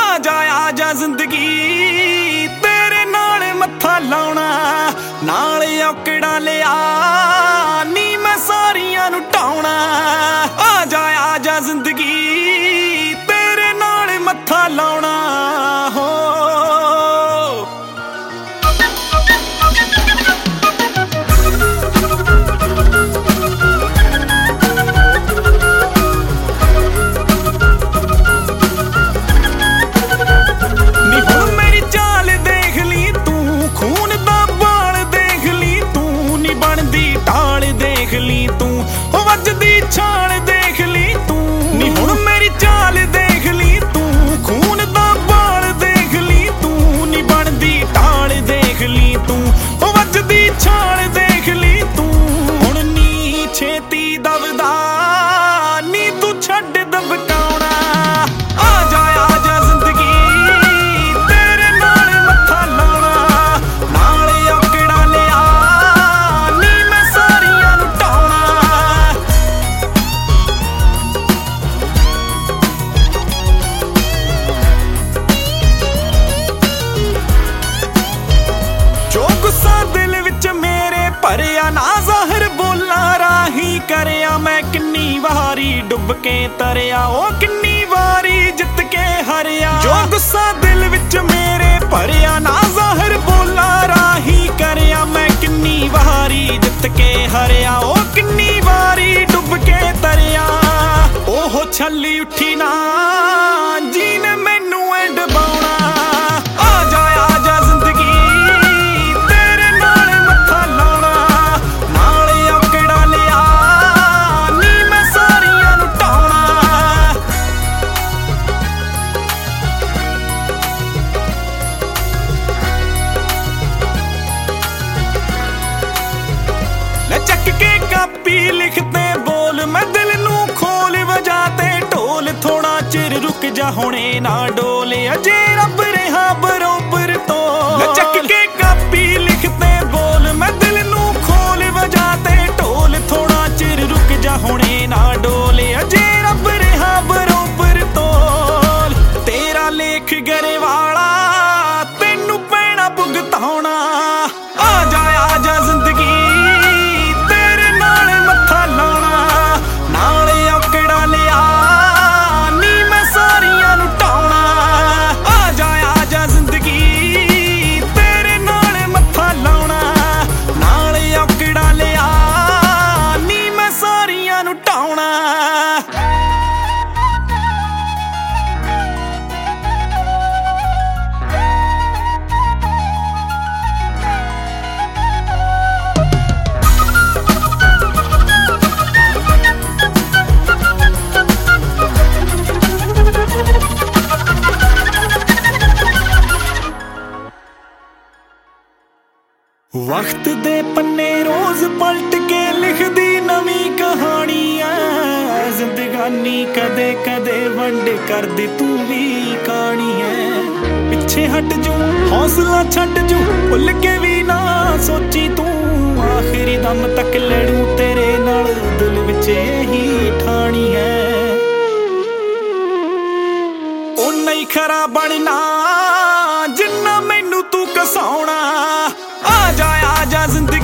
ਆ ਜਾ ਜ਼ਿੰਦਗੀ ਤੇਰੇ ਨਾਲ ਮੱਥਾ ਲਾਉਣਾ, ਨਾਲ ਔਕੜਾਂ ਲਿਆ ਨੀ ਮੈਂ ਸਾਰੀਆਂ ਨੂੰ ਢਾਉਣਾ। ਆ ਜਾ ਜ਼ਿੰਦਗੀ ਤੇਰੇ ਨਾਲ ਮੱਥਾ ਲਾਉਣਾ ਹੋ। ਵੱਜਦੀ ਛਾਲ ਦੇਖ ਲਈ ਤੂੰ ਨੀ ਹੁਣ ਮੇਰੀ ਚਾਲ ਦੇਖ ਲਈ ਤੂੰ, ਖੂਨ ਦਾ ਬਾਲ ਦੇਖ ਲਈ ਤੂੰ ਨੀ ਬਣਦੀ ਢਾਲ ਦੇਖ ਲਈ ਤੂੰ, ਵੱਜਦੀ ਛਾਲ ਦੇਖ ਲਈ ਤੂੰ। ਹੁਣ ਨੀ ਛੇਤੀ ਦਬਦਾ ਨੀ ਤੂੰ ਛੱਡ ਦਬਕਾਉਣਾ। ਆ ਜਾ ਜ਼ਿੰਦਗੀ ਤੇਰੇ ਨਾਲ ਮੱਥਾ ਲਾਉਣਾ, ਨਾਲ ਔਕੜਾਂ ਲਿਆ ਨੀ ਮੈਂ ਸਾਰੀਆਂ ਨੂੰ ਢਾਉਣਾ। ਜੋ ਗੁੱਸਾ ਦਿਲ ਵਿੱਚ ਮੇਰੇ ਭਰਿਆ ਨਾ ਜ਼ਾਹਿਰ ਬੋਲਾਂ ਰਾਹੀਂ ਕਰਿਆ, ਮੈਂ ਕਿੰਨੀ ਵਾਰੀ ਡੁੱਬ ਕੇ ਤਰਿਆ, ਉਹ ਕਿੰਨੀ ਵਾਰੀ ਜਿੱਤ ਕੇ ਹਰਿਆ। ਜੋ ਗੁੱਸਾ ਦਿਲ ਵਿੱਚ ਮੇਰੇ ਭਰਿਆ ਨਾ ਜ਼ਾਹਿਰ ਬੋਲਾਂ ਰਾਹੀਂ ਕਰਿਆ, ਮੈਂ ਕਿੰਨੀ ਵਾਰੀ ਜਿੱਤ ਕੇ ਹਰਿਆ, ਉਹ ਕਿੰਨੀ ਵਾਰੀ ਡੁੱਬ ਕੇ ਤਰਿਆ। ਉਹ ਛੱਲੀ ਉੱਠੀ ਨਾ ਜੀਨੇ ਮੈਨੂੰ ਐ ਡਬਾਉਣਾ। ਆ ਜਾ ਜ਼ਿੰਦਗੀ ਤੇਰੇ ਨਾਲ ਮੱਥਾ ਲਾਉਣਾ, ਨਾਲ ਔਕੜਾਂ ਲਿਆ ਨੀ ਮੈਂ ਸਾਰੀਆਂ ਨੂੰ ਢਾਉਣਾ। ਲੈ ਚੱਕ ਕੇ ਕਾਪੀ ਲਿਖਦੇ ਬੋਲ ਮੈਂ ਦਿਲ ਨੂੰ ਖੋਲ, ਵਜਾ ਤੇ ਢੋਲ ਥੋੜਾ ਚਿਰ ਰੁਕ ਜਾ ਹੁਣੇ ਨਾ ਡੋਲ, ਅਜੇ ਰੱਬ ਰਿਹਾ ਬਰੋਬਰ ਤੋਂ। ਲੈ ਚੱਕ ਕੇ ਕਾਪੀ ਲਿਖਦੇ ਬੋਲ ਮੈਂ ਦਿਲ ਨੂੰ ਖੋਲ, ਵਜਾ ਤੇ ਢੋਲ ਥੋੜਾ ਚਿਰ ਰੁਕ ਜਾ ਹੁਣੇ ਨਾ ਡੋਲ, ਅਜੇ ਰੱਬ ਰਿਹਾ ਬਰੋਬਰ ਤੋਂ। ਤੇਰਾ ਲੇਖ ਗਰੇ ਵਾਲਾ ਤੈਨੂੰ ਪੈਣਾ ਭੁਗਤਾਉਣਾ। ਆ ਜਾ ਜ਼ਿੰਦਗੀ ਤੇਰੇ ਨਾਲ ਮੱਥਾ ਲਾਉਣਾ, ਨਾਲ ਔਕੜਾਂ ਲਿਆ ਨੀ ਮੈਂ ਸਾਰੀਆਂ ਨੂੰ ਢਾਉਣਾ। ਆ ਜਾ ਜ਼ਿੰਦਗੀ ਤੇਰੇ ਨਾਲ ਮੱਥਾ ਲਾਉਣਾ, ਨਾਲ ਔਕੜਾਂ ਲਿਆ ਨੀ ਮੈਂ ਸਾਰੀਆਂ ਨੂੰ ਢਾਉਣਾ। ਵਕਤ ਦੇ ਪੰਨੇ ਰੋਜ਼ ਪਲਟ ਕੇ ਲਿਖਦੀ ਨਵੀਂ ਕਹਾਣੀ ਐ, ਜ਼ਿੰਦਗਾਨੀ ਕਦੇ ਕਦੇ ਵੰਡ ਕਰਦੀ ਤੂੰ ਵੀ ਕਹਾਣੀ ਐ। ਪਿੱਛੇ ਹਟ ਜੂ ਹੌਸਲਾ ਛੱਡ ਜੂ ਭੁੱਲ ਕੇ ਵੀ ਨਾ ਸੋਚੀ ਤੂੰ, ਆਖਰੀ ਦਮ ਤੱਕ ਲੜੂ ਤੇਰੇ ਨਾਲ ਦਿਲ ਵਿੱਚ ਇਹੀ ਠਾਣੀ ਐ। ਉਹ ਨਹੀਂ ਖਰਾ ਬਣਨਾ ਜਿੰਨਾ ਮੈਨੂੰ ਤੂੰ ਕਸਾਉਣਾ। ਆ ਜਾ ਜ਼ਿੰਦਗੀ